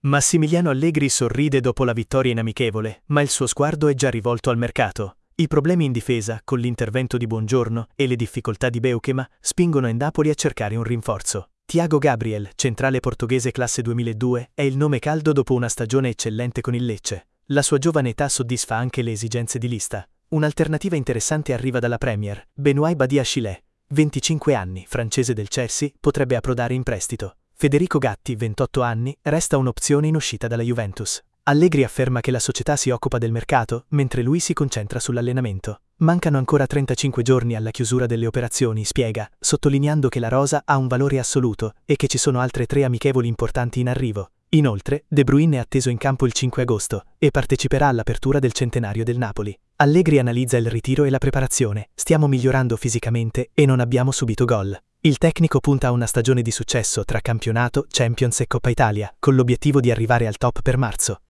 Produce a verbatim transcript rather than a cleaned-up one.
Massimiliano Allegri sorride dopo la vittoria in amichevole, ma il suo sguardo è già rivolto al mercato. I problemi in difesa, con l'intervento di Buongiorno, e le difficoltà di Beukema, spingono il Napoli a cercare un rinforzo. Thiago Gabriel, centrale portoghese classe duemiladue, è il nome caldo dopo una stagione eccellente con il Lecce. La sua giovane età soddisfa anche le esigenze di lista. Un'alternativa interessante arriva dalla Premier. Benoît Badiashile, venticinque anni, francese del Chelsea, potrebbe approdare in prestito. Federico Gatti, ventotto anni, resta un'opzione in uscita dalla Juventus. Allegri afferma che la società si occupa del mercato, mentre lui si concentra sull'allenamento. Mancano ancora trentacinque giorni alla chiusura delle operazioni, spiega, sottolineando che la rosa ha un valore assoluto e che ci sono altre tre amichevoli importanti in arrivo. Inoltre, De Bruyne è atteso in campo il cinque agosto e parteciperà all'apertura del centenario del Napoli. Allegri analizza il ritiro e la preparazione. Stiamo migliorando fisicamente e non abbiamo subito gol. Il tecnico punta a una stagione di successo tra campionato, Champions e Coppa Italia, con l'obiettivo di arrivare al top per marzo.